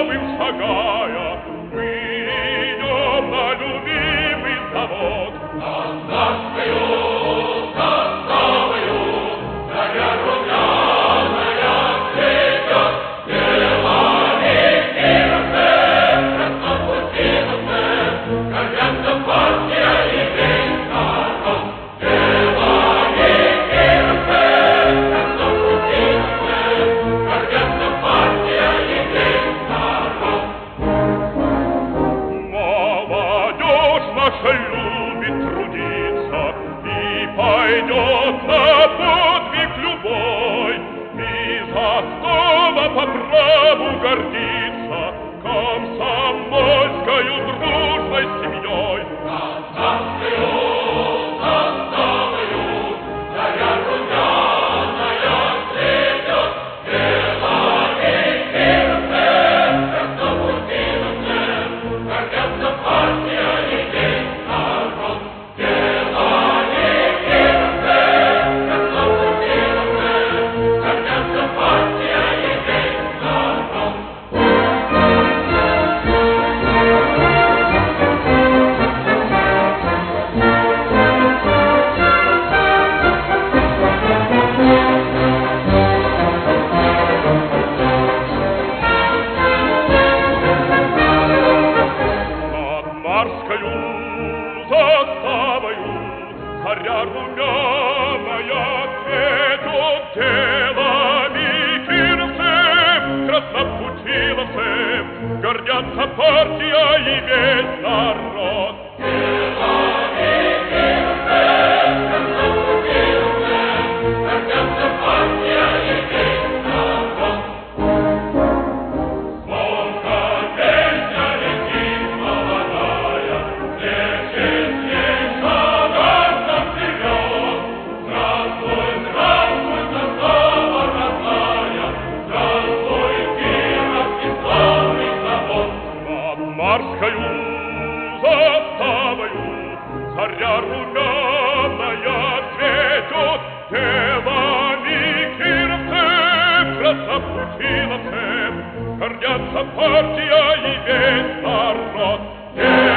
новым шагая, мы идем на любимый завод. Казахскую заставою заря румяная цветет, белами кировцев, краснопутиновцев, гордятся партия и весь народ. Белами кировцев, краснопутиновцев, гордятся партия и весь народ. Молодежь наша любит трудиться и пойдет на подвиг любой, и за слово по праву гордится комсомольскою дружной семьей. Казахскую заставою заря румяная цветет, белами кировцев, краснопутиновцев, гордятся партия и весь народ. Белами кировцев, краснопутиновцев, гордятся партия и весь народ. Над Марскою заставою заря румяная цветет, делами кировцев, краснопутиновцев, гордятся партия и весь народ. Делами кировцев, краснопутиновцев, гордятся партия и весь народ. Звонко песня летит молодая, легче снег шагать нам вперед. Здравствуй, здравствуй, застава родная, здравствуй, Кировский славный завод. Над Марскою заставою заря румяная цветет, делами кировцев, краснопутиновцев, гордятся партия и весь народ.